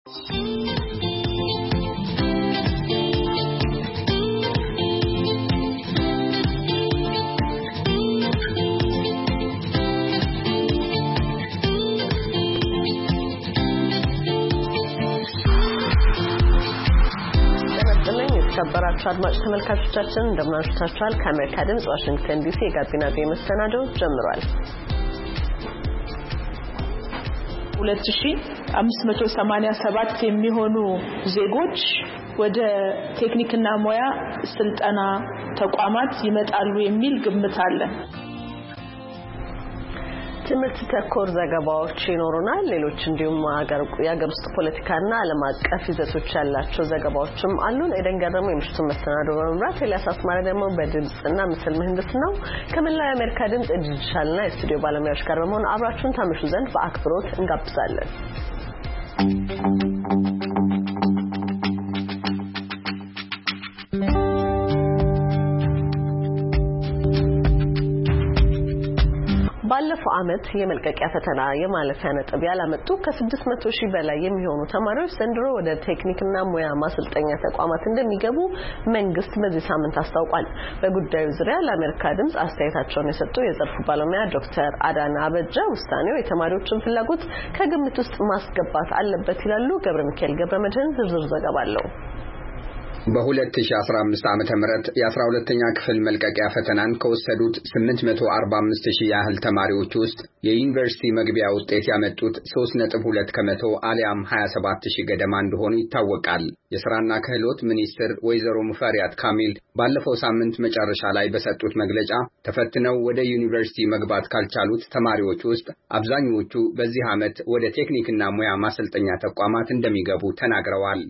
ተከበራችሁ አድማጭ ተመልካቾቻችን እንደምናችኋል ከአሜሪካ ድምጽ ዋሽንግተን ዲሲ የጋቢና መሰናዶ ጀምሯል 2587 የሚሆኑ ዜጎች ወደ ቴክኒክና ሙያ ስልጠና ተቋማት ይመጣሉ የሚል ግምት አለ ትምህርት ተኮር ዘገባዎች ይኖሩናል ሌሎች እንዲሁም የሀገር ውስጥ ፖለቲካና ዓለም አቀፍ ይዘቶች ያላቸው ዘገባዎችም አሉን ኤደን ገረሙ የምሽቱን መሰናዶ በመምራት ኤልያስ አስማረ ደግሞ በድምጽና ምስል ምህንድስናው ከመላው የአሜሪካ ድምጽ ዲጂታልና የስቱዲዮ ባለሙያዎች ጋር በመሆን አብራችሁን ታመሹ ዘንድ በአክብሮት እንጋብዛለን ባለፈው አመት የመልቀቂያ ፈተና የማለፊያ ነጥብ ያላመጡ ከ600,000 በላይ የሚሆኑ ተማሪዎች ዘንድሮ ወደ ቴክኒክና ሙያ ማሰልጠኛ ተቋማት እንደሚገቡ መንግስት በዚህ ሳምንት አስታውቋል በጉዳዩ ዙሪያ ለአሜሪካ ድምጽ አስተያየታቸውን የሰጡ የዘርፉ ባለሙያ ዶክተር አዳነ አበጀ ውሳኔው የተማሪዎችን ፍላጎት ከግምት ውስጥ ማስገባት አለበት ይላሉ ገብረሚካኤል ገብረመድህን ዝርዝር ዘገባ አለው በ2015 ዓመተ ምህረት የ12ኛ ክፍል መልቀቂያ ፈተናን ከወሰዱት 845,000 ያህል ተማሪዎች ውስጥ የዩኒቨርሲቲ መግቢያ ውጤት ያመጡት 3.2 ከመቶ አሊያም 27,000 ገደማ እንደሆኑ ይታወቃል። የሥራና ክህሎት ሚኒስትር ወይዘሮ ሙፈሪያት ካሚል ባለፈው ሳምንት መጨረሻ ላይ በሰጡት መግለጫ ተፈትነው ወደ ዩኒቨርሲቲ መግባት ካልቻሉት ተማሪዎች ውስጥ አብዛኞቹ በዚህ ዓመት ወደ ቴክኒክና ሙያ ማሰልጠኛ ተቋማት እንደሚገቡ ተናግረዋል።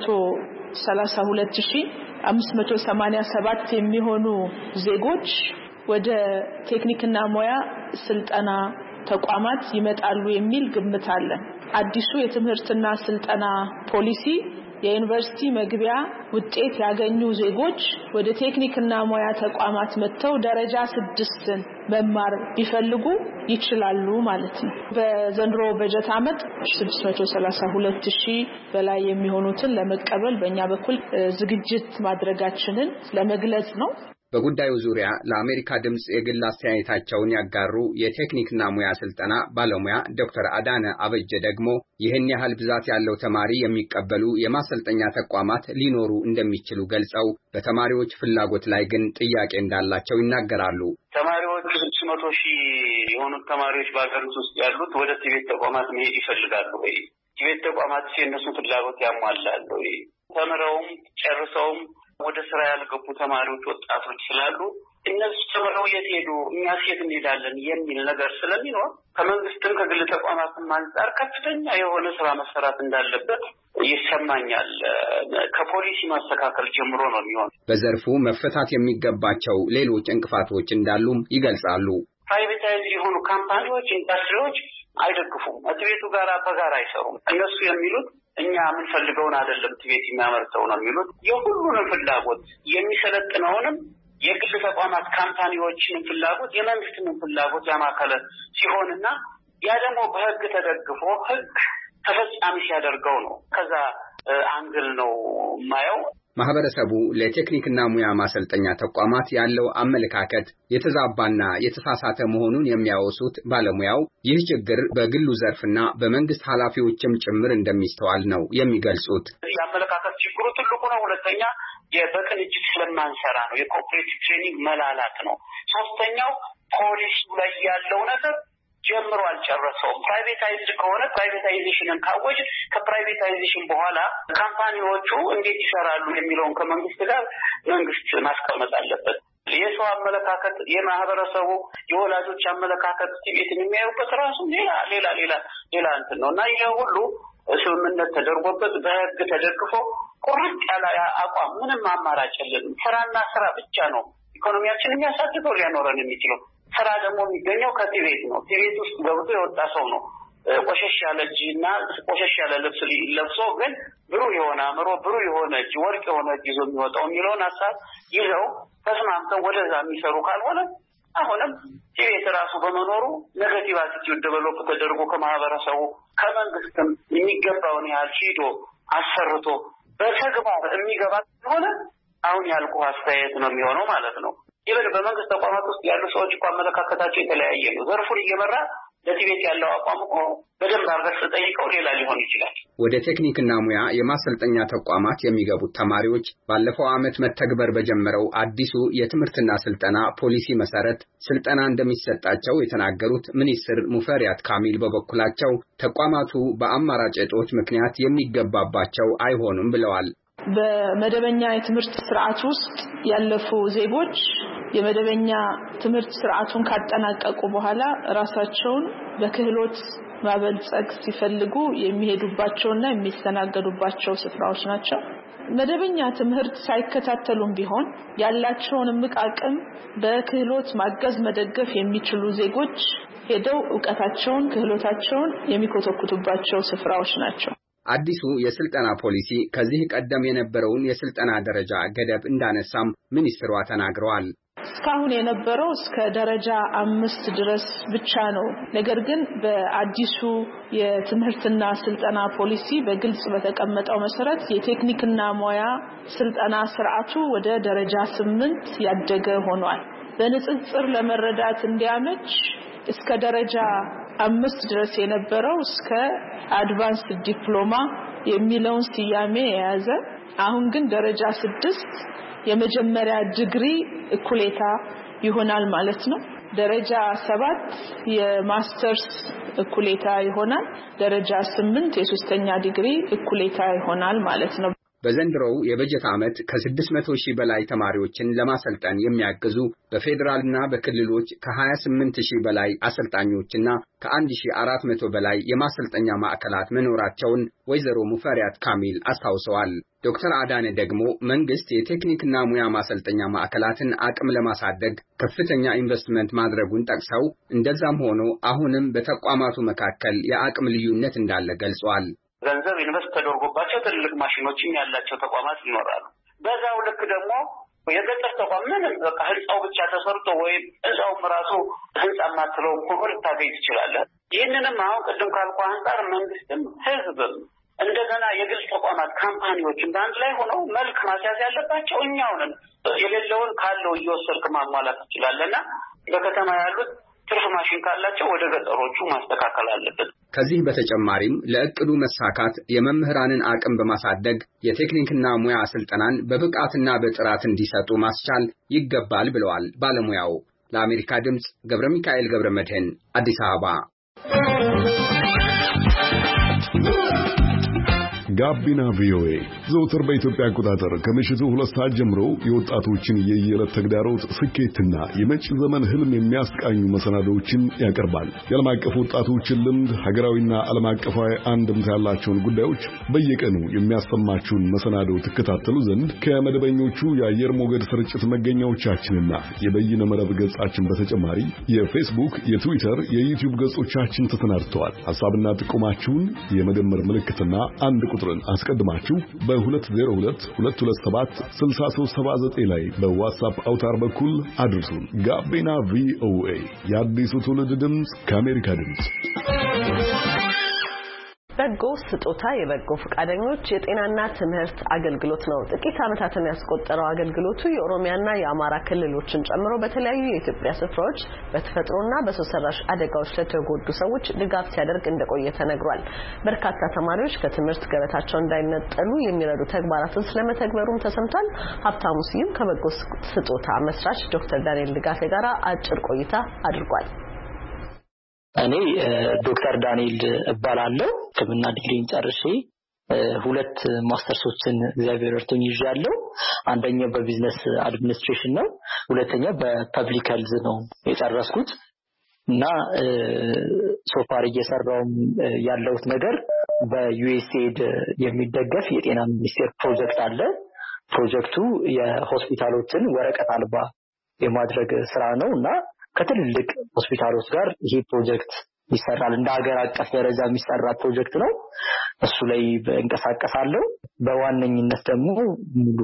32,587 የሚሆኑ ዜጎች ወደ ቴክኒክና ሙያ ስልጠና ተቋማት ይመጣሉ የሚል ግምት አለ አዲሱ የትምህርትና ስልጠና ፖሊሲ የዩኒቨርሲቲ መግቢያ ውጤት ያገኙ ዜጎች ወደ ቴክኒክና ሙያ ተቋማት መጥተው ደረጃ 6 መማር ቢፈልጉ ይችላሉ ማለት ነው በዘንድሮ በጀት ዓመት 632,000 በላይ የሚሆኑትን ለመቀበል በእኛ በኩል ዝግጅት ማድረጋችንን ለመግለጽ ነው በጉዳዩ ዙሪያ ለአሜሪካ ድምጽ የግል አስተያየታቸውን ያጋሩ የቴክኒክና ሙያ ስልጠና ባለሙያ ዶክተር አዳነ አበጀ ደግሞ ይህን ያህል ብዛት ያለው ተማሪ የሚቀበሉ የማሰልጠኛ ተቋማት ሊኖሩ እንደሚችሉ ገልጸው በተማሪዎች ፍላጎት ላይ ግን ጥያቄ እንዳላቸው ይናገራሉ ተማሪዎች 600,000 የሆኑ ተማሪዎች በአገሪቱ ውስጥ ያሉት ወደ ትምህርት ተቋማት መሄድ ይፈልጋሉ ወይ ትምህርት ተቋማት የነሱን ፍላጎት ያሟላሉ ወይ ተምረውም ጨርሰውም ወደ ስራ ያልገቡ ተማሪዎች ወጣቶች ስላሉ እነሱ ተምረው የት እኛ ሴት እንሄዳለን የሚል ነገር ስለሚኖር ከመንግስትም ከግል ተቋማትም አንፃር ከፍተኛ የሆነ ስራ መሰራት እንዳለበት ይሰማኛል ከፖሊሲ ማስተካከል ጀምሮ ነው የሚሆነው በዘርፉ መፈታት የሚገባቸው ሌሎች እንቅፋቶች እንዳሉም ይገልጻሉ ፕራይቬታይዝ የሆኑ ካምፓኒዎች ኢንዱስትሪዎች አይደግፉም አትቤቱ ጋር በጋራ አይሰሩም እነሱ የሚሉት እኛ ምን ፈልገውን አይደለም ትቤት የሚያመርተው ነው የሚሉት የሁሉንም ፍላጎት የሚሰለጥነውንም የግል ተቋማት ካምፓኒዎችን ፍላጎት የመንግስትን ፍላጎት ያማከለ ሲሆንና ያ ደግሞ በህግ ተደግፎ ህግ ተፈጻሚ ሲያደርገው ነው ከዛ አንግል ነው ማየው ማህበረሰቡ ለቴክኒክና ሙያ ማሰልጠኛ ተቋማት ያለው አመለካከት የተዛባና የተሳሳተ መሆኑን የሚያወሱት ባለሙያው ይህ ችግር በግሉ ዘርፍና በመንግስት ኃላፊዎችም ጭምር እንደሚስተዋል ነው የሚገልጹት የአመለካከት ችግሩ ትልቁ ነው ሁለተኛ በቅንጅት ስለማንሰራ ነው የኮኦፕሬቲቭ ትሬኒንግ መላላት ነው ሶስተኛው ፖሊሲ ላይ ያለው ነገር ጀምሮ አልጨረሰውም ፕራይቬታይዝድ ከሆነ ፕራይቬታይዜሽንን ካወጅ ከፕራይቬታይዜሽን በኋላ ካምፓኒዎቹ እንዴት ይሰራሉ የሚለውን ከመንግስት ጋር መንግስት ማስቀመጥ አለበት የሰው አመለካከት የማህበረሰቡ የወላጆች አመለካከት ትቤትን የሚያዩበት ራሱ ሌላ እንትን ነውና ይሄ ሁሉ ስምምነት ተደርጎበት በህግ ተደግፎ ቁርጥ ያለ አቋም ምንም አማራጭ የለም ስራና ስራ ብቻ ነው ኢኮኖሚያችንን የሚያሳድገው ሊያኖረን የሚችለው ስራ ደግሞ የሚገኘው ከትቤት ነው ትቤት ውስጥ ገብቶ የወጣ ሰው ነው ቆሸሽ ያለ እጅና ቆሸሽ ያለ ልብስ ለብሶ ግን ብሩህ የሆነ አእምሮ ብሩህ የሆነ እጅ ወርቅ የሆነ እጅ ይዞ የሚወጣው የሚለውን ሐሳብ ይዘው ተስማምተው ወደዛ የሚሰሩ ካልሆነ አሁንም ቲቤት ራሱ በመኖሩ ኔጌቲቭ አቲቲዩድ ዴቨሎፕ ተደርጎ ከማህበረሰቡ ከመንግስትም የሚገባውን ያህል ሂዶ አሰርቶ በተግባር የሚገባ ሆነ አሁን ያልኩ አስተያየት ነው የሚሆነው ማለት ነው። ይበል በመንግስት ተቋማት ውስጥ ያሉ ሰዎች እኮ አመለካከታቸው የተለያየ ነው። ዘርፉን እየመራ ለቲቤት ያለው አቋም እኮ በደንብ አርገስ ጠይቀው ሌላ ሊሆን ይችላል። ወደ ቴክኒክና ሙያ የማሰልጠኛ ተቋማት የሚገቡት ተማሪዎች ባለፈው ዓመት መተግበር በጀመረው አዲሱ የትምህርትና ስልጠና ፖሊሲ መሰረት ስልጠና እንደሚሰጣቸው የተናገሩት ሚኒስትር ሙፈሪያት ካሚል በበኩላቸው ተቋማቱ በአማራጭ እጦት ምክንያት የሚገባባቸው አይሆኑም ብለዋል። በመደበኛ የትምህርት ስርዓት ውስጥ ያለፉ ዜጎች የመደበኛ ትምህርት ስርዓቱን ካጠናቀቁ በኋላ ራሳቸውን በክህሎት ማበልጸግ ሲፈልጉ የሚሄዱባቸውና የሚስተናገዱባቸው ስፍራዎች ናቸው። መደበኛ ትምህርት ሳይከታተሉም ቢሆን ያላቸውን አቅም በክህሎት ማገዝ መደገፍ የሚችሉ ዜጎች ሄደው ዕውቀታቸውን ክህሎታቸውን የሚኮተኩቱባቸው ስፍራዎች ናቸው። አዲሱ የስልጠና ፖሊሲ ከዚህ ቀደም የነበረውን የስልጠና ደረጃ ገደብ እንዳነሳም ሚኒስትሯ ተናግረዋል። እስካሁን የነበረው እስከ ደረጃ 5 ድረስ ብቻ ነው። ነገር ግን በአዲሱ የትምህርትና ስልጠና ፖሊሲ በግልጽ በተቀመጠው መሰረት የቴክኒክና ሙያ ስልጠና ስርዓቱ ወደ ደረጃ 8 ያደገ ሆኗል። በንጽጽር ለመረዳት እንዲያመች እስከ ደረጃ 5 ድረስ የነበረው እስከ አድቫንስድ ዲፕሎማ የሚለውን ስያሜ የያዘ አሁን ግን ደረጃ 6 የመጀመሪያ ዲግሪ እኩሌታ ይሆናል ማለት ነው። ደረጃ 7 የማስተርስ እኩሌታ ይሆናል። ደረጃ 8 የሶስተኛ ዲግሪ እኩሌታ ይሆናል ማለት ነው። በዘንድሮው የበጀት ዓመት ከ600,000 በላይ ተማሪዎችን ለማሰልጠን የሚያግዙ በፌደራልና በክልሎች ከ28,000 በላይ አሰልጣኞችና ከ1,400 በላይ የማሰልጠኛ ማዕከላት መኖራቸውን ወይዘሮ ሙፈሪያት ካሚል አስታውሰዋል። ዶክተር አዳነ ደግሞ መንግስት የቴክኒክና ሙያ ማሰልጠኛ ማዕከላትን አቅም ለማሳደግ ከፍተኛ ኢንቨስትመንት ማድረጉን ጠቅሰው እንደዛም ሆኖ አሁንም በተቋማቱ መካከል የአቅም ልዩነት እንዳለ ገልጸዋል። ገንዘብ ኢንቨስት ተደርጎባቸው ትልልቅ ማሽኖችም ያላቸው ተቋማት ይኖራሉ። በዛው ልክ ደግሞ የገጠር ተቋም ምንም በቃ ህንጻው ብቻ ተሰርቶ ወይም እዛውም ራሱ ህንጻ ማትለው ኮር ታገኝ ትችላለህ። ይህንንም አሁን ቅድም ካልኩ አንፃር መንግስትም ህዝብም እንደገና የግል ተቋማት ካምፓኒዎችም በአንድ ላይ ሆነው መልክ ማስያዝ ያለባቸው እኛው ነን። የሌለውን ካለው እየወሰድክ ማሟላት ትችላለህና በከተማ ያሉት ትርፍ ማሽን ካላቸው ወደ ገጠሮቹ ማስተካከል አለበት። ከዚህ በተጨማሪም ለእቅዱ መሳካት የመምህራንን አቅም በማሳደግ የቴክኒክና ሙያ ስልጠናን በብቃትና በጥራት እንዲሰጡ ማስቻል ይገባል ብለዋል ባለሙያው። ለአሜሪካ ድምጽ ገብረ ሚካኤል ገብረ መድህን አዲስ አበባ። ጋቢና ቪኦኤ ዘውትር በኢትዮጵያ አቆጣጠር ከምሽቱ 2 ሰዓት ጀምሮ የወጣቶችን የየዕለት ተግዳሮት ስኬትና የመጪ ዘመን ህልም የሚያስቃኙ መሰናዶዎችን ያቀርባል። የዓለም አቀፍ ወጣቶችን ልምድ፣ ሀገራዊና ዓለም አቀፋዊ አንድምታ ያላቸውን ጉዳዮች በየቀኑ የሚያሰማችሁን መሰናዶ ትከታተሉ ዘንድ ከመደበኞቹ የአየር ሞገድ ስርጭት መገኛዎቻችንና የበይነ መረብ ገጻችን በተጨማሪ የፌስቡክ፣ የትዊተር፣ የዩቲዩብ ገጾቻችን ተሰናድተዋል። ሐሳብና ጥቆማችሁን የመደመር ምልክትና አንድ ቁጥርን አስቀድማችሁ በ2022276379 ላይ በዋትስአፕ አውታር በኩል አድርሱን። ጋቢና ቪኦኤ የአዲሱ ትውልድ ድምጽ ከአሜሪካ ድምጽ። በጎ ስጦታ የበጎ ፈቃደኞች የጤናና ትምህርት አገልግሎት ነው። ጥቂት ዓመታትን ያስቆጠረው አገልግሎቱ የኦሮሚያና የአማራ ክልሎችን ጨምሮ በተለያዩ የኢትዮጵያ ስፍራዎች በተፈጥሮና በሰው ሰራሽ አደጋዎች ለተጎዱ ሰዎች ድጋፍ ሲያደርግ እንደቆየ ተነግሯል። በርካታ ተማሪዎች ከትምህርት ገበታቸው እንዳይነጠሉ የሚረዱ ተግባራትን ስለመተግበሩም ተሰምቷል። ሀብታሙ ስዩም ከበጎ ስጦታ መስራች ዶክተር ዳንኤል ድጋፌ ጋር አጭር ቆይታ አድርጓል። እኔ ዶክተር ዳንኤል እባላለሁ። ሕክምና ዲግሪን ጨርሼ 2 ማስተርሶችን እግዚአብሔር ረድቶኝ ይዣለሁ። አንደኛው በቢዝነስ አድሚኒስትሬሽን ነው፣ ሁለተኛው በፐብሊክ ሄልዝ ነው የጨረስኩት እና ሶፋር እየሰራውም ያለሁት ነገር በዩኤስኤድ የሚደገፍ የጤና ሚኒስቴር ፕሮጀክት አለ። ፕሮጀክቱ የሆስፒታሎችን ወረቀት አልባ የማድረግ ስራ ነው እና ከትልልቅ ሆስፒታሎች ጋር ይሄ ፕሮጀክት ይሰራል። እንደ ሀገር አቀፍ ደረጃ የሚሰራ ፕሮጀክት ነው። እሱ ላይ እንቀሳቀሳለሁ። በዋነኝነት ደግሞ ሙሉ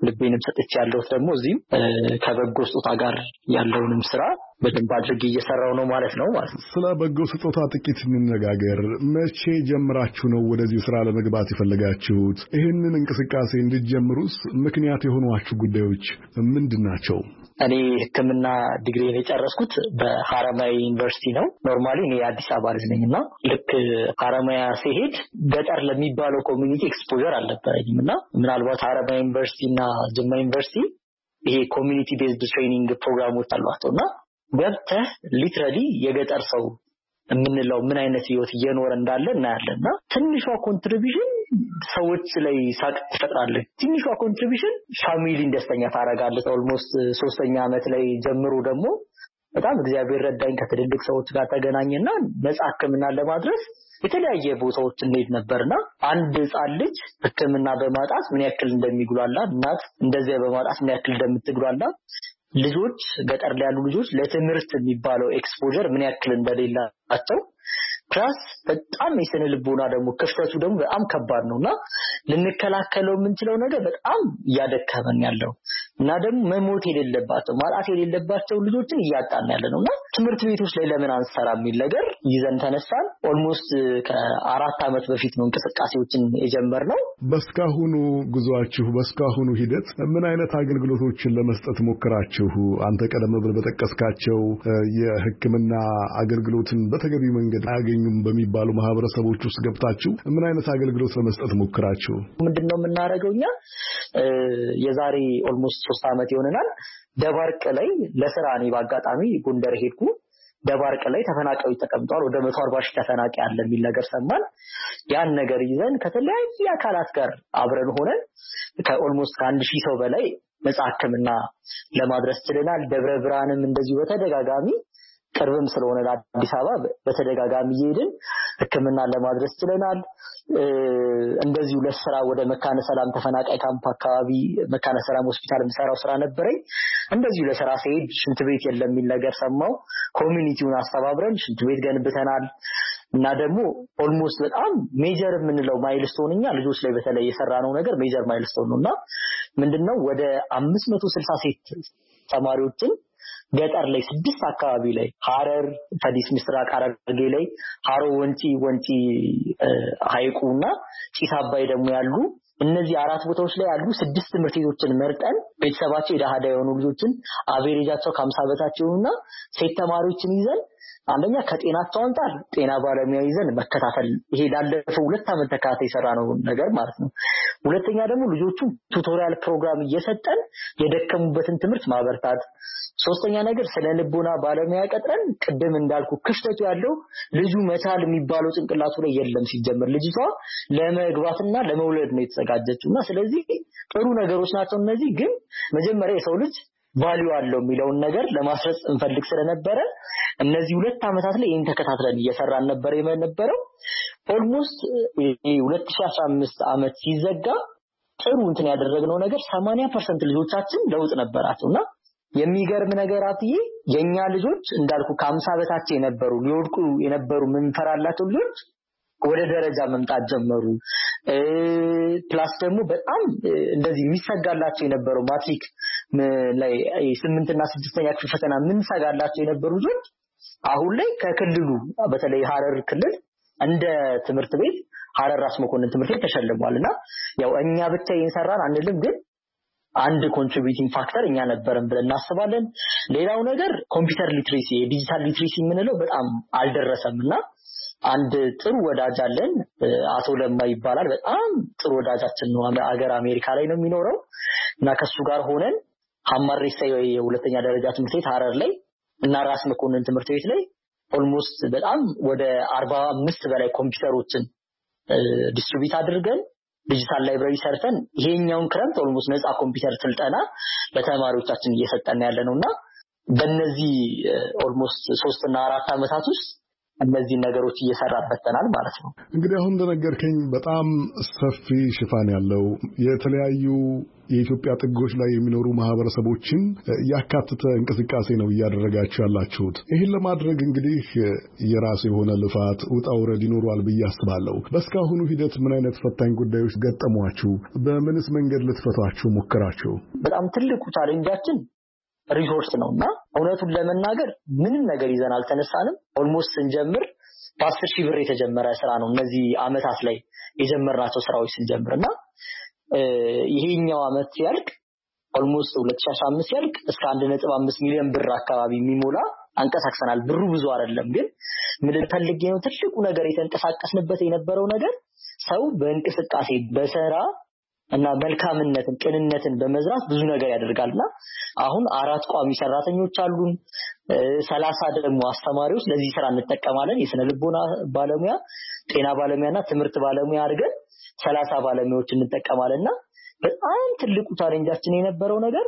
ልቤንም ሰጥቻለሁ ደግሞ እዚህም ከበጎ ስጦታ ጋር ያለውንም ስራ በደንብ አድርጌ እየሰራው ነው ማለት ነው። ስለ በጎ ስጦታ ጥቂት እንነጋገር። መቼ ጀምራችሁ ነው ወደዚህ ስራ ለመግባት የፈለጋችሁት? ይህንን እንቅስቃሴ እንድትጀምሩስ ምክንያት የሆኗችሁ ጉዳዮች ምንድናቸው? እኔ ሕክምና ዲግሪ የጨረስኩት በሐረማያ ዩኒቨርሲቲ ነው። ኖርማሊ እኔ አዲስ አበባ ልጅ ነኝና ልክ ሐረማያ ሲሄድ ገጠር ለሚባለው ኮሚኒቲ ኤክስፖዠር አልነበረኝምና ምናልባት ሐረማያ ዩኒቨርሲቲና ጅማ ዩኒቨርሲቲ ይሄ ኮሚኒቲ ቤዝድ ትሬኒንግ ፕሮግራሞች አሏቸውና ገብተህ ሊትራሊ የገጠር ሰው ምንለው ምን አይነት ህይወት እየኖረ እንዳለ እናያለንና ትንሿ ኮንትሪቢዩሽን ሰዎች ላይ ሳቅ ትፈጥራለች። ትንሿ ኮንትሪቢዩሽን ፋሚሊን ደስተኛ ታረጋለች። ኦልሞስት 3ኛ ዓመት ላይ ጀምሮ ደግሞ በጣም እግዚአብሔር ረዳኝ ከትልልቅ ሰዎች ጋር ተገናኘና ነፃ ህክምና ለማድረስ የተለያየ ቦታዎች እንሄድ ነበርና አንድ ህፃን ልጅ ህክምና በማጣት ምን ያክል እንደሚጉላላ እናት እንደዚያ በማጣት ምን ያክል እንደምትጉላላ ልጆች ገጠር ላይ ያሉ ልጆች ለትምህርት የሚባለው ኤክስፖዠር ምን ያክል እንደሌላቸው ፕላስ በጣም የስነ ልቦና ደግሞ ክፍተቱ ደግሞ በጣም ከባድ ነውና ልንከላከለው የምንችለው ነገር በጣም ያደከመን ያለው እና ደግሞ መሞት የሌለባቸው ማጣት የሌለባቸው ልጆችን እያጣን ያለነውና ትምህርት ቤቶች ላይ ለምን አንሰራ የሚል ነገር ይዘን ተነሳን። ኦልሞስት ከ4 ዓመት በፊት ነው እንቅስቃሴዎችን የጀመርነው። በስካሁኑ ጉዟችሁ በስካሁኑ ሂደት ምን አይነት አገልግሎቶችን ለመስጠት ሞከራችሁ? አንተ ቀደም ብለህ በተቀስካቸው የህክምና አገልግሎትን በተገቢ መንገድ አያገኙም በሚባሉ ማህበረሰቦች ውስጥ ገብታችሁ ምን አይነት አገልግሎት ለመስጠት ሞከራችሁ? ምንድነው የምናደርገውኛ? የዛሬ ኦልሞስት 3 ዓመት ይሆነናል ደባርቅ ላይ ለስራ እኔ በአጋጣሚ ጎንደር ሄድኩ። ደባርቅ ላይ ተፈናቃዮች ተቀምጠዋል። ወደ 140 ሺህ ተፈናቃይ አለ የሚል ነገር ሰማን። ያን ነገር ይዘን ከተለያየ አካላት ጋር አብረን ሆነን ከኦልሞስት ከ1000 ሰው በላይ ነፃ ህክምና ለማድረስ ችለናል። ደብረ ብርሃንም እንደዚሁ በተደጋጋሚ ቅርብም ስለሆነ አዲስ አበባ በተደጋጋሚ ይሄድን ህክምና ለማድረስ ችለናል። እንደዚሁ ለስራ ወደ መካነ ሰላም ተፈናቃይ ካምፕ አካባቢ መካነ ሰላም ሆስፒታል ምሰራው ስራ ነበረኝ። እንደዚሁ ለስራ ሲሄድ ሽንት ቤት የለም የሚል ነገር ሰማው። ኮሚኒቲውን አስተባብረን ሽንት ቤት ገንብተናል እና ደግሞ ኦልሞስት በጣም ሜጀር የምንለው ማይልስቶንኛ ልጆች ላይ በተለይ የሰራነው ነገር ሜጀር ማይልስቶን ነውና ምንድነው ወደ 560 ሴት ተማሪዎችን ገጠር ላይ 6 አካባቢ ላይ ሐረር ፈዲስ ምስራቅ ሐረርጌ ላይ ሐሮ ወንጪ ሐይቁና ጭስ አባይ ደግሞ ያሉ እነዚህ 4 ቦታዎች ላይ ያሉ 6 ትምህርት ቤቶችን መርጠን ቤተሰባቸው የዳሃዳ የሆኑ ልጆችን አቬሬጃቸው ከ50 በታች የሆኑና ሴት ተማሪዎችን ይዘን አንደኛ ከጤናቸው አንፃር ጤና ባለሙያ ይዘን መከታተል ይሄ ላለፈው 2 ዓመት ተከታታይ ሰራነው ነገር ማለት ነው። ሁለተኛ ደግሞ ልጆቹ ቱቶሪያል ፕሮግራም እየሰጠን የደከሙበትን ትምህርት ማበርታት። ሶስተኛ ነገር ስለ ልቦና ባለሙያ ቀጥረን ቅድም እንዳልኩ ክፍተቱ ያለው ልጁ መቻል የሚባለው ጭንቅላቱ ላይ የለም። ሲጀመር ልጅቷ ለመግባትና ለመውለድ ነው የተዘጋጀችውና ስለዚህ ጥሩ ነገሮች ናቸው እነዚህ። ግን መጀመሪያ የሰው ልጅ ቫልዩ አለው የሚለውን ነገር ለማስረጽ እንፈልግ ስለነበረ እነዚህ 2 ዓመታት ላይ ይሄን ተከታትለን እየሰራን ነበር የነበረው። ኦልሞስት 2015 ዓመት ሲዘጋ ጥሩ እንትን ያደረግነው ነገር 80% ልጆቻችን ለውጥ ነበራቸውና የሚገርም ነገር አትዬ የኛ ልጆች እንዳልኩ ከ50 በታች የነበሩ ሊወድቁ የነበሩ ምንፈራላቸው ልጆች ወደ ደረጃ መምጣት ጀመሩ። ፕላስ ደግሞ በጣም እንደዚህ የሚሰጋላቸው የነበረው ማትሪክ ላይ 8 እና 6ኛ ክፍል ፈተና ምን ሰጋላቸው የነበሩ ልጆች አሁን ላይ ከክልሉ በተለይ ሐረር ክልል እንደ ትምህርት ቤት ሐረር ራስ መኮንን ትምህርት ቤት ተሸልሟልና ያው እኛ ብቻ ይንሰራን አንልም ግን አንድ ኮንትሪቢዩቲንግ ፋክተር እኛ ነበርን ብለን እናስባለን። ሌላው ነገር ኮምፒውተር ሊትሬሲ ዲጂታል ሊትሬሲ ምንለው በጣም አልደረሰምና አንድ ጥሩ ወዳጅ አለን አቶ ለማ ይባላል። በጣም ጥሩ ወዳጃችን ነው። አገር አሜሪካ ላይ ነው የሚኖረው እና ከሱ ጋር ሆነን ሐማሬሳ የሁለተኛ ደረጃ ትምህርት ቤት ሐረር ላይ እና ራስ መኮንን ትምህርት ቤት ላይ ኦልሞስት በጣም ወደ 45 በላይ ኮምፒውተሮችን ዲስትሪቢዩት አድርገን ዲጂታል ላይብራሪ ሰርተን ይሄኛውን ክረምት ኦልሞስት ነፃ ኮምፒውተር ስልጠና ለተማሪዎቻችን እየሰጠን ያለነውና በእነዚህ ኦልሞስት 3 እና 4 ዓመታት ውስጥ እነዚህ ነገሮች እየሰራበተናል ማለት ነው። እንግዲህ አሁን እንደነገርከኝ በጣም ሰፊ ሽፋን ያለው የተለያዩ የኢትዮጵያ ጥጎች ላይ የሚኖሩ ማህበረሰቦችን ያካተተ እንቅስቃሴ ነው እያደረጋችሁ ያላችሁት። ይህን ለማድረግ እንግዲህ የራሱ የሆነ ልፋት ውጣ ውረድ ይኖረዋል ብዬ አስባለሁ። በእስካሁኑ ሂደት ምን አይነት ፈታኝ ጉዳዮች ገጠሟችሁ? በምንስ መንገድ ልትፈቷቸው ሞከራችሁ? በጣም ትልቁ ቻሌንጃችን ሪሶርስ ነውና እውነቱን ለመናገር ምንም ነገር ይዘን አልተነሳንም። ኦልሞስት ስንጀምር በ10,000 ብር የተጀመረ ስራ ነው። እነዚህ አመታት ላይ የጀመርናቸው ስራዎች ስንጀምርና ይሄኛው አመት ሲያልቅ ኦልሞስት 2015 ሲያልቅ እስከ 1.5 ሚሊዮን ብር አካባቢ የሚሞላ አንቀሳቅሰናል። ብሩ ብዙ አይደለም፣ ግን ምን ፈልጌ ነው ትልቁ ነገር የተንቀሳቀስንበት የነበረው ነገር ሰው በእንቅስቃሴ በስራ እና መልካምነትን ቅንነትን በመዝራት ብዙ ነገር ያደርጋልና አሁን 4 ቋሚ ሰራተኞች አሉን፣ 30 ደግሞ አስተማሪዎች ለዚህ ስራ እንጠቀማለን። የስነ ልቦና ባለሙያ፣ ጤና ባለሙያና ትምህርት ባለሙያ አድርገን 30 ባለሙያዎች እንጠቀማለንና በጣም ትልቁ ቻሌንጃችን የነበረው ነገር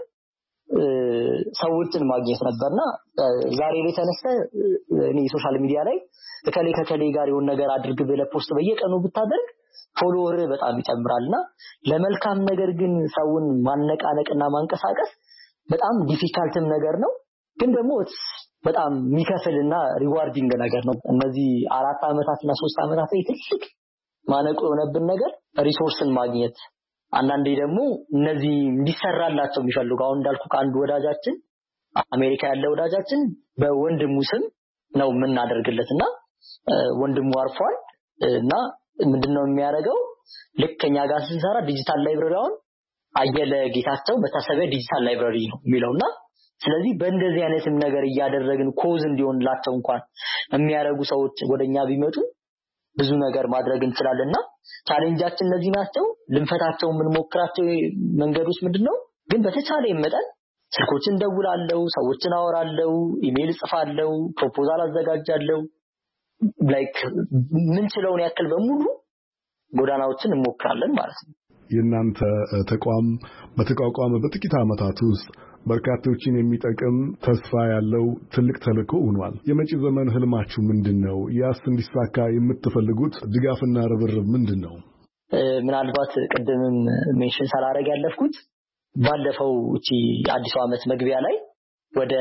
ሰዎችን ማግኘት ነበርና ዛሬ ላይ ተነስተ እኔ ሶሻል ሚዲያ ላይ ከከሌ ጋር የሆነ ነገር አድርግ ብለህ ፖስት በየቀኑ ብታደርግ ፎሎወር በጣም ይጨምራልና ለመልካም ነገር ግን ሰውን ማነቃነቅና ማንቀሳቀስ በጣም ዲፊካልትም ነገር ነው፣ ግን ደግሞ በጣም የሚከፍልና ሪዋርዲንግ ነገር ነው። እነዚህ 4 አመታትና 3 አመታት ላይ ትልቅ ማነቆ የሆነብን ነገር ሪሶርስን ማግኘት፣ አንዳንዴ ደግሞ እነዚህ እንዲሰራላቸው የሚፈልጉ አሁን እንዳልኩ አንድ ወዳጃችን አሜሪካ ያለ ወዳጃችን በወንድሙ ስም ነው የምናደርግለትና ወንድሙ አርፏል እና ምንድነው የሚያደርገው ለከኛ ጋር ሲሰራ ዲጂታል ላይብረሪውን አየለ ጌታቸው መታሰቢያ ዲጂታል ላይብረሪ ነው የሚለውና ስለዚህ በእንደዚህ አይነትም ነገር እያደረግን ኮዝ እንዲሆንላቸው እንኳን የሚያረጉ ሰዎች ወደኛ ቢመጡ ብዙ ነገር ማድረግ እንችላለንና ቻሌንጃችን እነዚህ ናቸው። ልንፈታቸው ምን ሞክራቸው መንገዶች ምንድነው ግን በተቻለ መጠን ስልኮችን ደውላለሁ፣ ሰዎችን አወራለሁ፣ ኢሜል ጽፋለሁ፣ ፕሮፖዛል አዘጋጃለሁ፣ ላይክ ምን ችለውን ያክል በሙሉ ጎዳናዎችን እንሞክራለን ማለት ነው። የእናንተ ተቋም በተቋቋመ በጥቂት ዓመታት ውስጥ በርካቶችን የሚጠቅም ተስፋ ያለው ትልቅ ተልዕኮ ሆኗል። የመጪ ዘመን ህልማችሁ ምንድነው? ያስ እንዲሳካ የምትፈልጉት ድጋፍና ርብርብ ምንድነው? ምናልባት ቀደምም ሜንሽን ሳላረግ ያለፍኩት ባለፈው እቺ አዲስ ዓመት መግቢያ ላይ ወደ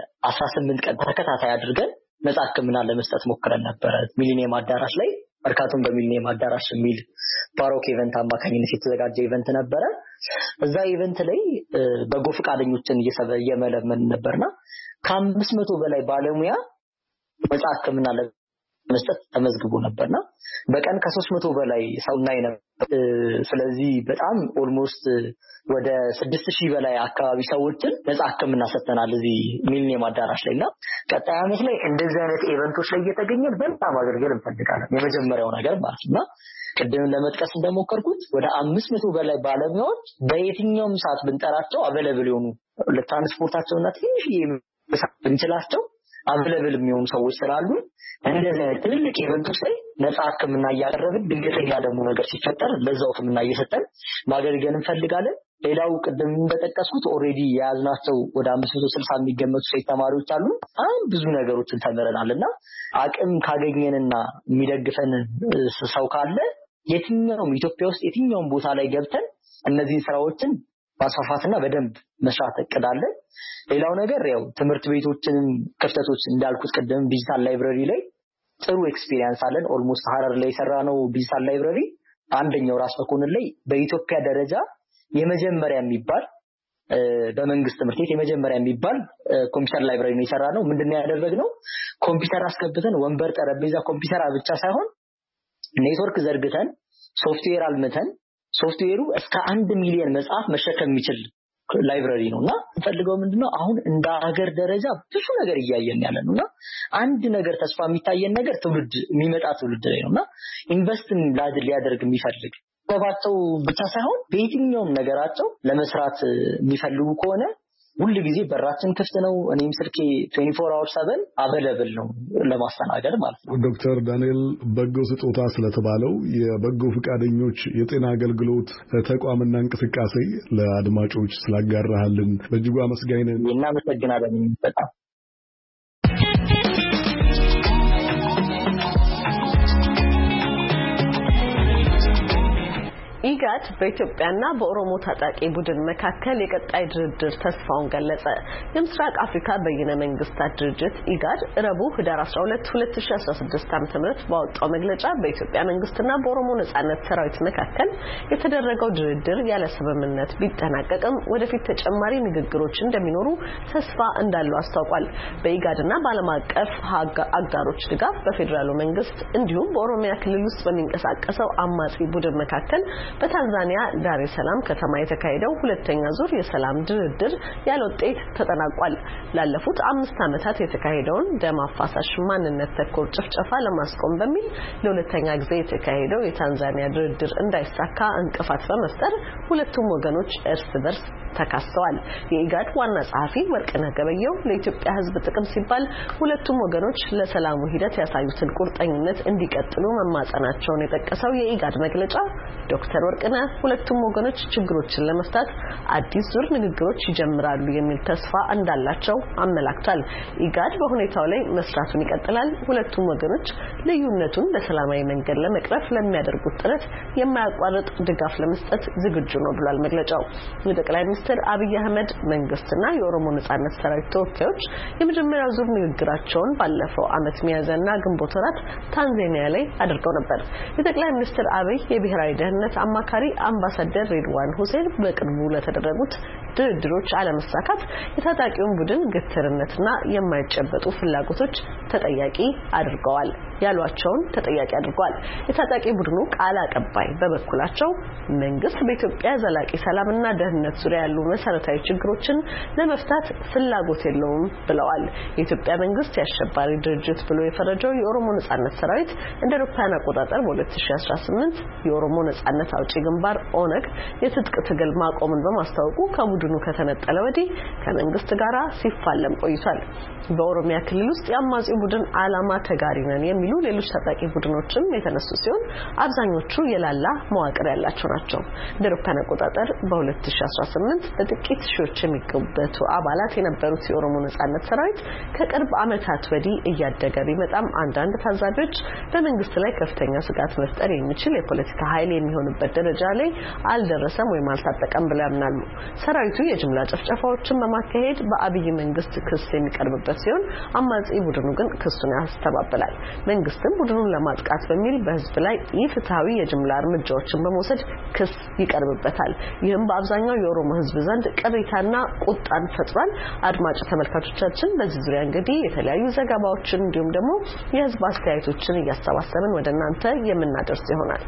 18 ቀን ተከታታይ አድርገን ነፃ ህክምና ለመስጠት ሞክረን ነበር ሚሊኒየም አዳራሽ ላይ። በርካቱም በሚሊኒየም አዳራሽ የሚል ባሮክ ኢቨንት አማካኝነት የተዘጋጀ ኢቨንት ነበረ። እዛ ኢቨንት ላይ በጎ ፈቃደኞችን እየመለመን ነበርና ከ500 በላይ ባለሙያ ነፃ ህክምና ለመስጠት ተመዝግቦ ነበርና በቀን ከ300 በላይ ሰው ናይ ነበር። ስለዚህ በጣም ኦልሞስት ወደ 6000 በላይ አካባቢ ሰዎችን ነፃ ህክምና ሰጥተናል እዚህ ሚሊኒየም አዳራሽ ላይና ቀጣይ አመት ላይ እንደዚህ አይነት ኢቨንቶች ላይ እየተገኘን በጣም አገልግሎት እንፈልጋለን። የመጀመሪያው ነገር ማለት ነው። ቀደም ለመጥቀስ እንደሞከርኩት ወደ 500 በላይ ባለሙያዎች በየትኛውም ሰዓት ብንጠራቸው አቬለብል የሆኑ ለትራንስፖርታቸውና ትንሽ ብንችላቸው አቬለብል የሚሆኑ ሰዎች ስላሉ እንደዚህ ትልልቅ ኢቨንቶች ላይ ነፃ ህክምና እያቀረብን ድንገተኛ ደግሞ ነገር ሲፈጠር ለዛው ህክምና እየሰጠን ማገልገል እንፈልጋለን። ሌላው ቀደም እንደተጠቀስኩት ኦሬዲ ያዝናቸው ወደ 560 የሚገመቱ ሴት ተማሪዎች አሉ። ብዙ ነገሮችን ተመረናልና አቅም ካገኘንና የሚደግፈን ሰው ካለ የትኛውም ኢትዮጵያ ውስጥ የትኛውም ቦታ ላይ ገብተን እነዚህ ስራዎችን ማስፋፋትና በደንብ መስራት እቅዳለን። ሌላው ነገር ያው ትምህርት ቤቶችን ክፍተቶች እንዳልኩት ቀደም ዲጂታል ላይብረሪ ላይ ጥሩ ኤክስፒሪየንስ አለን። ኦልሞስት ሀረር ላይ የሰራነው ዲጂታል ላይብረሪ አንደኛው ራስ መኮንን ላይ በኢትዮጵያ ደረጃ የመጀመሪያ የሚባል በመንግስት ትምህርት ቤት የመጀመሪያ የሚባል ኮምፒውተር ላይብረሪ ነው የሰራነው። ምንድነው ያደረግነው ኮምፒውተር አስገብተን ወንበር፣ ጠረጴዛ፣ ኮምፒውተር ብቻ ሳይሆን ኔትወርክ ዘርግተን ሶፍትዌር አልመተን ሶፍትዌሩ እስከ 1 ሚሊዮን መጽሐፍ መሸከም የሚችል ላይብረሪ ነውና ፈልገው ምንድነው አሁን እንደ ሀገር ደረጃ ብዙ ነገር እያየን ያለነውና አንድ ነገር ተስፋ የሚታየን ነገር ትውልድ የሚመጣ ትውልድ ላይ ነውና ኢንቨስት ሊያደርግ የሚፈልግ ባባቸው ብቻ ሳይሆን በየትኛውም ነገራቸው ለመስራት የሚፈልጉ ከሆነ ሁሉ ጊዜ በራችን ክፍት ነው። እኔም ስልኬ 24/7 አቬለብል ነው ለማስተናገድ ማለት ነው። ዶክተር ዳንኤል በጎ ስጦታ ስለተባለው የበጎ ፈቃደኞች የጤና አገልግሎት ተቋምና እንቅስቃሴ ለአድማጮች ስላጋራሃልን በእጅጉ አመስጋኝ ነን። እናመሰግናለን በጣም። ኢጋድ በኢትዮጵያና በኦሮሞ ታጣቂ ቡድን መካከል የቀጣይ ድርድር ተስፋውን ገለጸ። የምስራቅ አፍሪካ በይነ መንግስታት ድርጅት ኢጋድ ረቡዕ ህዳር 12 2016 ዓ.ም ባወጣው መግለጫ በኢትዮጵያ መንግስትና በኦሮሞ ነጻነት ሰራዊት መካከል የተደረገው ድርድር ያለ ስምምነት ቢጠናቀቅም ወደፊት ተጨማሪ ንግግሮች እንደሚኖሩ ተስፋ እንዳለው አስታውቋል። በኢጋድና በዓለም አቀፍ አጋሮች ድጋፍ በፌደራሉ መንግስት እንዲሁም በኦሮሚያ ክልል ውስጥ በሚንቀሳቀሰው አማጺ ቡድን መካከል በታንዛኒያ ዳሬ ሰላም ከተማ የተካሄደው ሁለተኛ ዙር የሰላም ድርድር ያለ ውጤት ተጠናቋል። ላለፉት 5 ዓመታት የተካሄደውን ደም አፋሳሽ ማንነት ተኮር ጭፍጨፋ ለማስቆም በሚል ለሁለተኛ ጊዜ የተካሄደው የታንዛኒያ ድርድር እንዳይሳካ እንቅፋት በመፍጠር ሁለቱም ወገኖች እርስ በርስ ተካሰዋል። የኢጋድ ዋና ጸሐፊ ወርቅነህ ገበየሁ ለኢትዮጵያ ሕዝብ ጥቅም ሲባል ሁለቱም ወገኖች ለሰላሙ ሂደት ያሳዩትን ቁርጠኝነት እንዲቀጥሉ መማጸናቸውን የጠቀሰው የኢጋድ መግለጫ ዶክተር ወርቅነህ ሁለቱም ወገኖች ችግሮችን ለመፍታት አዲስ ዙር ንግግሮች ይጀምራሉ የሚል ተስፋ እንዳላቸው አመላክቷል። ኢጋድ በሁኔታው ላይ መስራቱን ይቀጥላል። ሁለቱም ወገኖች ልዩነቱን በሰላማዊ መንገድ ለመቅረፍ ለሚያደርጉት ጥረት የማያቋርጥ ድጋፍ ለመስጠት ዝግጁ ነው ብሏል መግለጫው። የጠቅላይ ሚኒስትር አብይ አህመድ መንግስትና የኦሮሞ ነጻነት ሰራዊት ተወካዮች የመጀመሪያው ዙር ንግግራቸውን ባለፈው ዓመት ሚያዝያና ግንቦት ወራት ታንዛኒያ ላይ አድርገው ነበር። የጠቅላይ ሚኒስትር አብይ የብሔራዊ ደህንነት አማካሪ አምባሳደር ሬድዋን ሁሴን በቅርቡ ለተደረጉት ድርድሮች አለመሳካት የታጣቂውን ቡድን ግትርነትና የማይጨበጡ ፍላጎቶች ተጠያቂ አድርገዋል ያሏቸውን ተጠያቂ አድርገዋል። የታጣቂ ቡድኑ ቃል አቀባይ በበኩላቸው መንግስት በኢትዮጵያ ዘላቂ ሰላምና ደህንነት ዙሪያ ያሉ መሰረታዊ ችግሮችን ለመፍታት ፍላጎት የለውም ብለዋል። የኢትዮጵያ መንግስት ያሸባሪ ድርጅት ብሎ የፈረጀው የኦሮሞ ነጻነት ሰራዊት እንደ አውሮፓውያን አቆጣጠር በ2018 የኦሮሞ ነጻነት አውጪ ግንባር ኦነግ የትጥቅ ትግል ማቆምን በማስታወቁ ከቡድኑ ከተነጠለ ወዲህ ከመንግስት ጋር ሲፋለም ቆይቷል። በኦሮሚያ ክልል ውስጥ የአማጺው ቡድን ዓላማ ተጋሪ ነን የሚሉ ሌሎች ታጣቂ ቡድኖችም የተነሱ ሲሆን አብዛኞቹ የላላ መዋቅር ያላቸው ናቸው። እንደ አውሮፓውያን አቆጣጠር በ2018 በጥቂት ሺዎች የሚገቡት አባላት የነበሩት የኦሮሞ ነጻነት ሰራዊት ከቅርብ ዓመታት ወዲህ እያደገ ቢመጣም አንዳንድ ታዛቢዎች በመንግስት ላይ ከፍተኛ ስጋት መፍጠር የሚችል የፖለቲካ ኃይል የሚሆንበት ደረጃ ላይ አልደረሰም ወይም አልታጠቀም ብለው ያምናሉ። ሰራዊቱ የጅምላ ጭፍጨፋዎችን በማካሄድ በአብይ መንግስት ክስ የሚቀርብበት ሲሆን አማጺ ቡድኑ ግን ክሱን ያስተባብላል። መንግስትም ቡድኑን ለማጥቃት በሚል በህዝብ ላይ ኢፍትሃዊ የጅምላ እርምጃዎችን በመውሰድ ክስ ይቀርብበታል። ይህም በአብዛኛው የኦሮሞ ህዝብ ዘንድ ቅሬታና ቁጣን ፈጥሯል። አድማጭ ተመልካቾቻችን በዚህ ዙሪያ እንግዲህ የተለያዩ ዘገባዎችን እንዲሁም ደግሞ የህዝብ አስተያየቶችን እያሰባሰብን ወደናንተ የምናደርስ ይሆናል።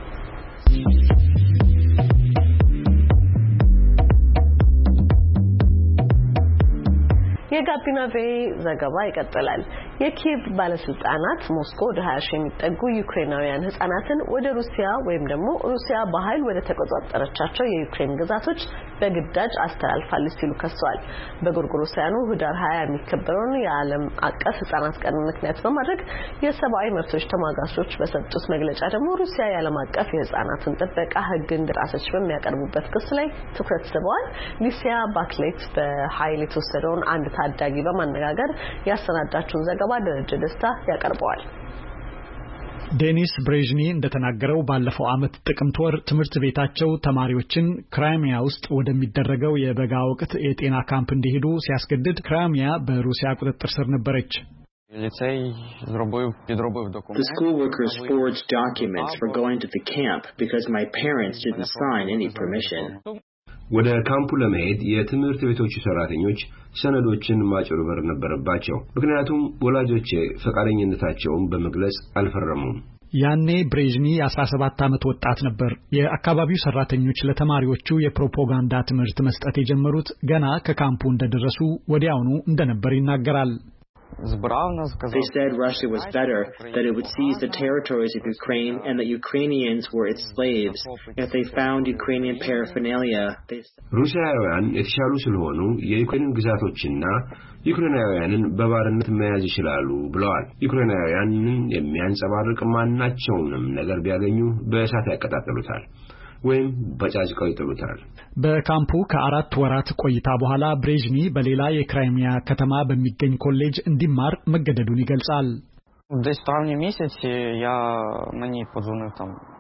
የጋቢና ቬ ዘገባ ይቀጥላል። የኪየቭ ባለስልጣናት ሞስኮ ወደ 20 የሚጠጉ ዩክሬናውያን ህጻናትን ወደ ሩሲያ ወይም ደግሞ ሩሲያ በኃይል ወደ ተቆጣጠረቻቸው የዩክሬን ግዛቶች በግዳጅ አስተላልፋለች ሲሉ ከሰዋል። በጎርጎሮሳውያኑ ህዳር 20 የሚከበረውን የዓለም አቀፍ ህጻናት ቀን ምክንያት በማድረግ የሰብአዊ መብቶች ተሟጋቾች በሰጡት መግለጫ ደግሞ ሩሲያ የዓለም አቀፍ የህጻናትን ጥበቃ ህግ እንደራሰች በሚያቀርቡበት ክስ ላይ ትኩረት ስበዋል። ሊሲያ ባክሌት በኃይል የተወሰደውን አንድ ታዳጊ በማነጋገር ያሰናዳችውን ዘገባ ደረጀ ደስታ ያቀርበዋል። ዴኒስ ብሬዥኒ እንደተናገረው ባለፈው አመት ጥቅምት ወር ትምህርት ቤታቸው ተማሪዎችን ክራይሚያ ውስጥ ወደሚደረገው የበጋ ወቅት የጤና ካምፕ እንዲሄዱ ሲያስገድድ ክራይሚያ በሩሲያ ቁጥጥር ስር ነበረች። The school workers forged documents for going to the camp because my parents didn't sign any permission. ወደ ካምፑ ለመሄድ የትምህርት ቤቶቹ ሰራተኞች ሰነዶችን ማጭበርበር ነበረባቸው። ምክንያቱም ወላጆቼ ፈቃደኝነታቸውን በመግለጽ አልፈረሙም። ያኔ ብሬዥኒ 17 ዓመት ወጣት ነበር። የአካባቢው ሰራተኞች ለተማሪዎቹ የፕሮፓጋንዳ ትምህርት መስጠት የጀመሩት ገና ከካምፑ እንደደረሱ ወዲያውኑ እንደነበር ይናገራል። They said Russia was better, that it would seize the territories of Ukraine and that Ukrainians were its slaves. If they found Ukrainian paraphernalia, ሩሲያውያን የተሻሉ ስለሆኑ የዩክሬን ግዛቶችና ዩክሬናውያንን በባርነት መያዝ ይችላሉ ብለዋል። ዩክሬናውያንን የሚያንጸባርቅ ማናቸውንም ነገር ቢያገኙ በእሳት ያቀጣጥሉታል ወይም በጫጭቀው ይጥሉታል። በካምፑ ከ4 ወራት ቆይታ በኋላ ብሬዥኒ በሌላ የክራይሚያ ከተማ በሚገኝ ኮሌጅ እንዲማር መገደዱን ይገልጻል።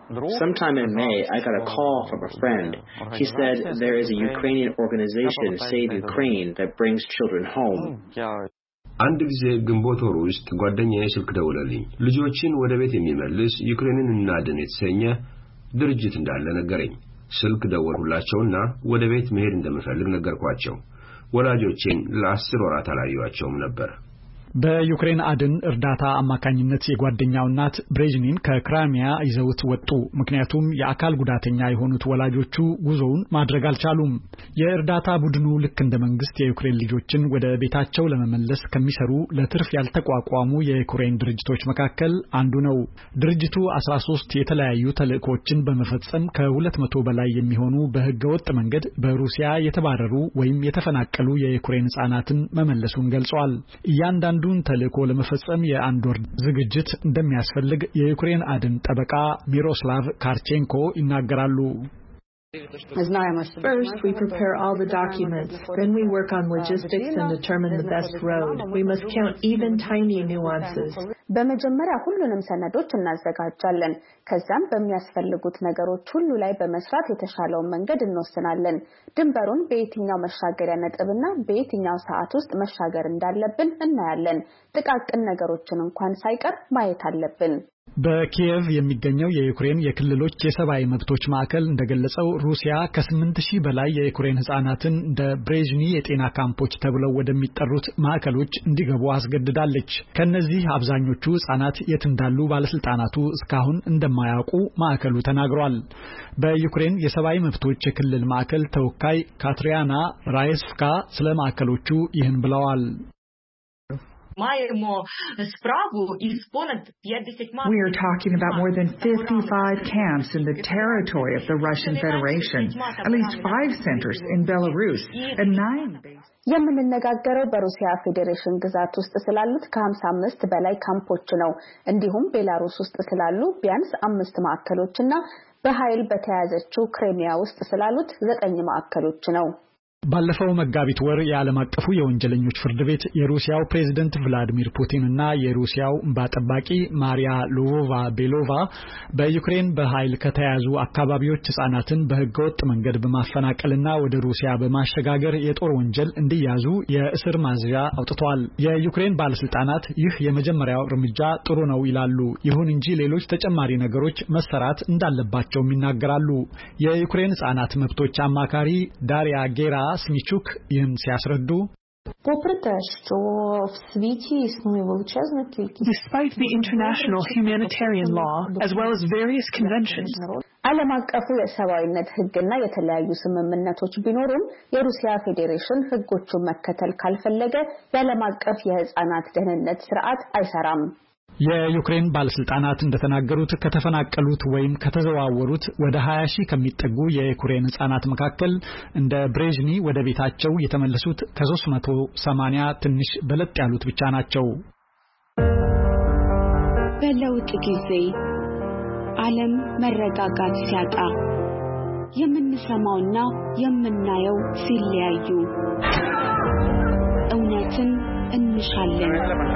Sometime in May, I got a call from a friend. He said there is a Ukrainian organization, Save Ukraine, that brings children home. አንድ ጊዜ ግንቦት ወር ውስጥ ጓደኛዬ ስልክ ደወለልኝ። ልጆችን ወደ ቤት የሚመልስ ዩክሬንን እናድን የተሰኘ ድርጅት እንዳለ ነገረኝ። ስልክ ደወልኩላቸውና ወደ ቤት መሄድ እንደምፈልግ ነገርኳቸው። ወላጆቼን ለ10 ወራት አላዩዋቸውም ነበር። በዩክሬን አድን እርዳታ አማካኝነት የጓደኛው እናት ብሬዥኒን ከክራይሚያ ይዘውት ወጡ። ምክንያቱም የአካል ጉዳተኛ የሆኑት ወላጆቹ ጉዞውን ማድረግ አልቻሉም። የእርዳታ ቡድኑ ልክ እንደ መንግስት የዩክሬን ልጆችን ወደ ቤታቸው ለመመለስ ከሚሰሩ ለትርፍ ያልተቋቋሙ የዩክሬን ድርጅቶች መካከል አንዱ ነው። ድርጅቱ 13 የተለያዩ ተልእኮችን በመፈጸም ከ200 በላይ የሚሆኑ በህገወጥ መንገድ በሩሲያ የተባረሩ ወይም የተፈናቀሉ የዩክሬን ህጻናትን መመለሱን ገልጿል። እያንዳንዱን ተልእኮ ለመፈጸም የአንድ ወር ዝግጅት እንደሚያስፈልግ የዩክሬን አድን ጠበቃ ሚሮስላቭ ካርቼንኮ ይናገራሉ። First, we prepare all the documents. Then we work on logistics and determine the best road. We must count even tiny nuances. በመጀመሪያ ሁሉንም ሰነዶች እናዘጋጃለን። ከዛም በሚያስፈልጉት ነገሮች ሁሉ ላይ በመስራት የተሻለውን መንገድ እንወስናለን። ድንበሩን በየትኛው መሻገሪያ ነጥብና በየትኛው ሰዓት ውስጥ መሻገር እንዳለብን እናያለን። ጥቃቅን ነገሮችን እንኳን ሳይቀር ማየት አለብን። በኪየቭ የሚገኘው የዩክሬን የክልሎች የሰብአዊ መብቶች ማዕከል እንደገለጸው ሩሲያ ከ8000 በላይ የዩክሬን ህጻናትን እንደ ብሬዥኒ የጤና ካምፖች ተብለው ወደሚጠሩት ማዕከሎች እንዲገቡ አስገድዳለች። ከነዚህ አብዛኞቹ ህጻናት የት እንዳሉ ባለስልጣናቱ እስካሁን እንደማያውቁ ማዕከሉ ተናግሯል። በዩክሬን የሰብአዊ መብቶች የክልል ማዕከል ተወካይ ካትሪያና ራይስፍካ ስለ ማዕከሎቹ ይህን ብለዋል። We are talking about more than 55 camps in the territory of the Russian Federation, at least 5 centers in Belarus, and 9 bases. የምንነጋገረው በሩሲያ ፌዴሬሽን ግዛት ውስጥ ስላሉት ከ55 በላይ ካምፖች ነው። እንዲሁም ቤላሩስ ውስጥ ስላሉ ቢያንስ 5 ማዕከሎችና በኃይል በተያዘችው ክሬሚያ ውስጥ ስላሉት 9 ማዕከሎች ነው። ባለፈው መጋቢት ወር የዓለም አቀፉ የወንጀለኞች ፍርድ ቤት የሩሲያው ፕሬዝዳንት ቭላዲሚር ፑቲን እና የሩሲያው እንባ ጠባቂ ማሪያ ሎቮቫ-ቤሎቫ በዩክሬን በኃይል ከተያዙ አካባቢዎች ህጻናትን በህገወጥ መንገድ በማፈናቀልና ወደ ሩሲያ በማሸጋገር የጦር ወንጀል እንዲያዙ የእስር ማዘዣ አውጥተዋል። የዩክሬን ባለስልጣናት ይህ የመጀመሪያው እርምጃ ጥሩ ነው ይላሉ። ይሁን እንጂ ሌሎች ተጨማሪ ነገሮች መሰራት እንዳለባቸው ይናገራሉ። የዩክሬን ህጻናት መብቶች አማካሪ ዳሪያ ጌራ ስሚቹክ ይህን ሲያስረዱ Despite the international humanitarian law, as well as various conventions, ዓለም አቀፉ የሰብአዊነት ህግና የተለያዩ ስምምነቶች ቢኖሩም የሩሲያ ፌዴሬሽን ህጎቹን መከተል ካልፈለገ የዓለም አቀፍ የህፃናት ደህንነት ስርዓት አይሰራም። የዩክሬን ባለስልጣናት እንደተናገሩት ከተፈናቀሉት ወይም ከተዘዋወሩት ወደ 20,000 ከሚጠጉ የዩክሬን ህጻናት መካከል እንደ ብሬዥኒ ወደ ቤታቸው የተመለሱት ከ380 ትንሽ በለጥ ያሉት ብቻ ናቸው። በለውጥ ጊዜ ዓለም መረጋጋት ሲያጣ የምንሰማውና የምናየው ሲለያዩ እውነትን እንሻለን።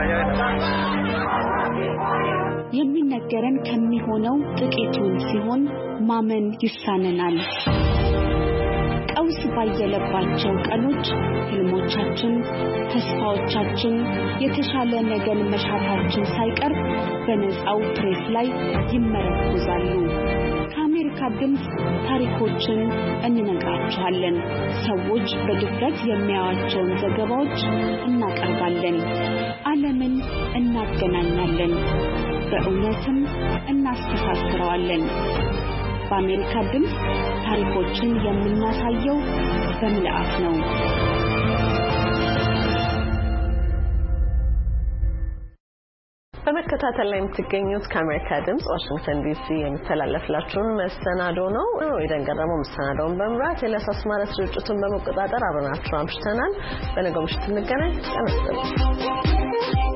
የሚነገረን ከሚሆነው ጥቂቱን ሲሆን ማመን ይሳነናል። ቀውስ ባየለባቸው ቀኖች ህልሞቻችን፣ ተስፋዎቻችን፣ የተሻለ ነገን መሻታችን ሳይቀር በነፃው ፕሬስ ላይ ይመረኮዛሉ። ከአሜሪካ ድምፅ ታሪኮችን እንነግራችኋለን። ሰዎች በድፍረት የሚያዩዋቸውን ዘገባዎች እናቀርባለን። ዓለምን እናገናኛለን፣ በእውነትም እናስተሳስረዋለን። በአሜሪካ ድምፅ ታሪኮችን የምናሳየው በምልአት ነው። በመከታተል ላይ የምትገኙት ከአሜሪካ ድምፅ ዋሽንግተን ዲሲ የሚተላለፍላችሁን መሰናዶ ነው። ወይደን ገረመው መሰናዶውን በመምራት የለሳስማራ ስርጭቱን በመቆጣጠር አብረናችሁ አምሽተናል። በነገው ምሽት እንገናኝ።